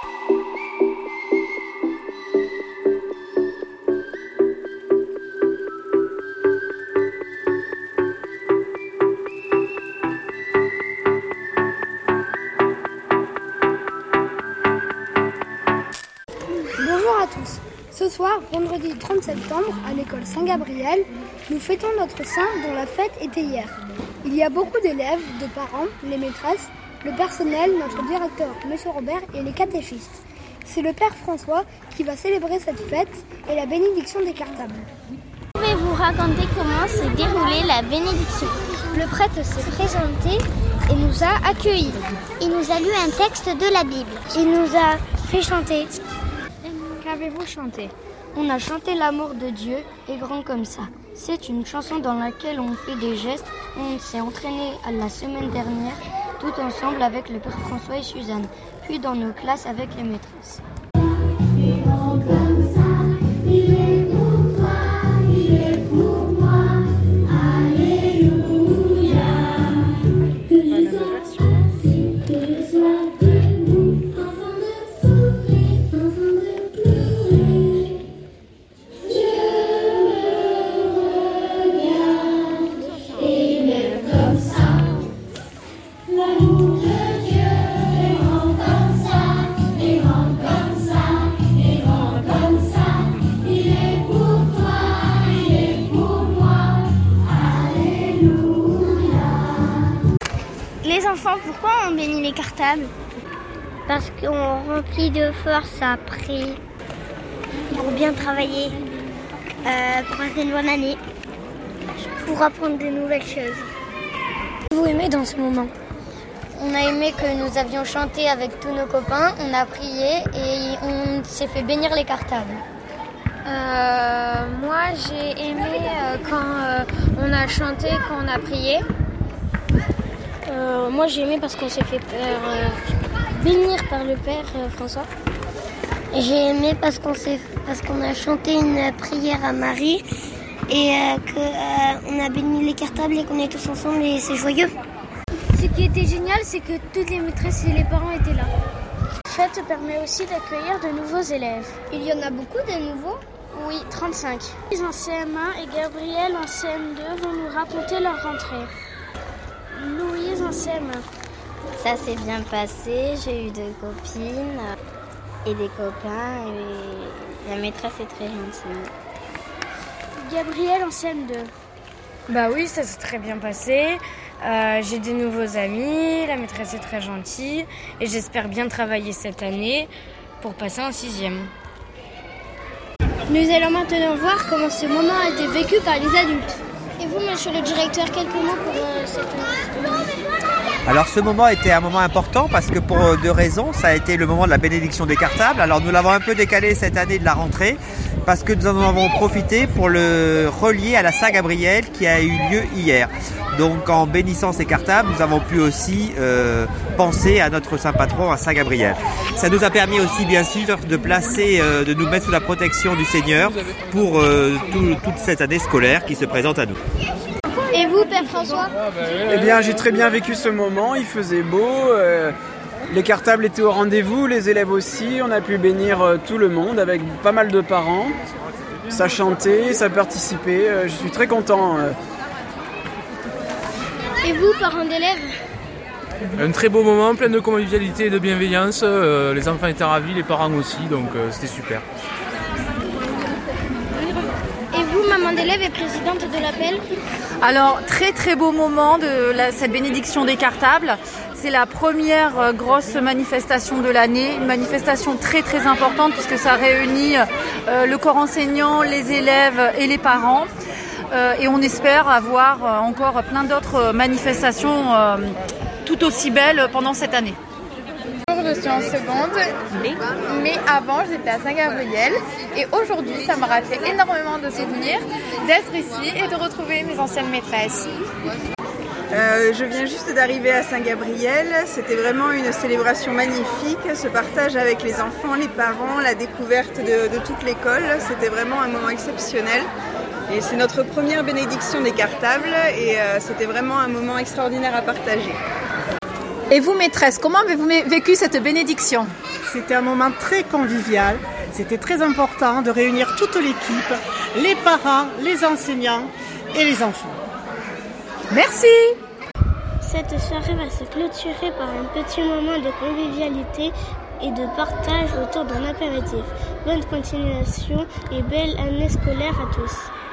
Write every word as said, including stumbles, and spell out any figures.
Bonjour à tous. Ce soir, vendredi trente septembre, à l'école Saint-Gabriel, nous fêtons notre saint dont la fête était hier. Il y a beaucoup d'élèves, de parents, les maîtresses, le personnel, notre directeur, M. Robert, et les catéchistes. C'est le Père François qui va célébrer cette fête et la bénédiction des cartables. Je vais vous raconter comment s'est déroulée la bénédiction. Le prêtre s'est présenté et nous a accueillis. Il nous a lu un texte de la Bible. Il nous a fait chanter. Qu'avez-vous chanté ? On a chanté l'amour de Dieu est grand comme ça. C'est une chanson dans laquelle on fait des gestes. On s'est entraîné la semaine dernière tout ensemble avec le Père François et Suzanne, puis dans nos classes avec les maîtresses. Il est grand comme ça, il est pour toi, il est pour moi. Alléluia. Que le sois assis, que le sois debout, enfant de souffrir, enfant de pleurer. Je me regarde et même comme ça. L'amour de Dieu est grand comme ça, est grand comme ça, est grand comme ça. Il est pour toi, il est pour moi. Alléluia. Les enfants, pourquoi on bénit les cartables ? Parce qu'on remplit de force après pour bien travailler, euh, pour passer une bonne année, pour apprendre de nouvelles choses. Vous aimez dans ce moment ? On a aimé que nous avions chanté avec tous nos copains, on a prié et on s'est fait bénir les cartables. Euh, moi, j'ai aimé euh, quand euh, on a chanté, quand on a prié. Euh, moi j'ai aimé parce qu'on s'est fait euh, bénir par le Père euh, François. Et j'ai aimé parce qu'on s'est, parce qu'on a chanté une prière à Marie et euh, qu'on euh, a béni les cartables et qu'on est tous ensemble et c'est joyeux. Ce qui était génial, c'est que toutes les maîtresses et les parents étaient là. La fête permet aussi d'accueillir de nouveaux élèves. Il y en a beaucoup de nouveaux ? Oui, trente-cinq. Louise en C M un et Gabriel en C M deux vont nous raconter leur rentrée. Louise en C M un. Ça s'est bien passé, j'ai eu deux copines et des copains et la maîtresse est très gentille. Gabriel en C M deux. Bah oui, ça s'est très bien passé. Euh, j'ai des nouveaux amis, la maîtresse est très gentille et j'espère bien travailler cette année pour passer en sixième. Nous allons maintenant voir comment ce moment a été vécu par les adultes. Et vous, monsieur le directeur, quelques mots pour euh, cette année ? Alors ce moment a été un moment important parce que pour deux raisons, ça a été le moment de la bénédiction des cartables. Alors nous l'avons un peu décalé cette année de la rentrée parce que nous en avons profité pour le relier à la Saint-Gabriel qui a eu lieu hier. Donc en bénissant ces cartables, nous avons pu aussi euh, penser à notre saint patron, à Saint-Gabriel. Ça nous a permis aussi bien sûr de placer, euh, de nous mettre sous la protection du Seigneur pour euh, tout, toute cette année scolaire qui se présente à nous. Et vous, Père François ? Eh bien, j'ai très bien vécu ce moment, il faisait beau, euh, les cartables étaient au rendez-vous, les élèves aussi, on a pu bénir euh, tout le monde avec pas mal de parents. Ça chantait, ça participait, euh, je suis très content. Euh. Et vous, parents d'élèves ? Un très beau moment, plein de convivialité et de bienveillance, euh, les enfants étaient ravis, les parents aussi, donc euh, c'était super. Et vous, maman d'élève et présidente de l'appel ? Alors, très très beau moment de la, cette bénédiction des cartables. C'est la première euh, grosse manifestation de l'année, une manifestation très très importante puisque ça réunit euh, le corps enseignant, les élèves et les parents. Euh, et on espère avoir euh, encore plein d'autres manifestations euh, tout aussi belles pendant cette année. Je suis en seconde, mais avant j'étais à Saint-Gabriel et aujourd'hui ça m'a rappelé énormément de souvenirs d'être ici et de retrouver mes anciennes maîtresses. Euh, je viens juste d'arriver à Saint-Gabriel, c'était vraiment une célébration magnifique, ce partage avec les enfants, les parents, la découverte de, de toute l'école, c'était vraiment un moment exceptionnel. Et c'est notre première bénédiction des cartables et euh, c'était vraiment un moment extraordinaire à partager. Et vous, maîtresse, comment avez-vous vécu cette bénédiction? C'était un moment très convivial. C'était très important de réunir toute l'équipe, les parents, les enseignants et les enfants. Merci. Cette soirée va se clôturer par un petit moment de convivialité et de partage autour d'un apéritif. Bonne continuation et belle année scolaire à tous.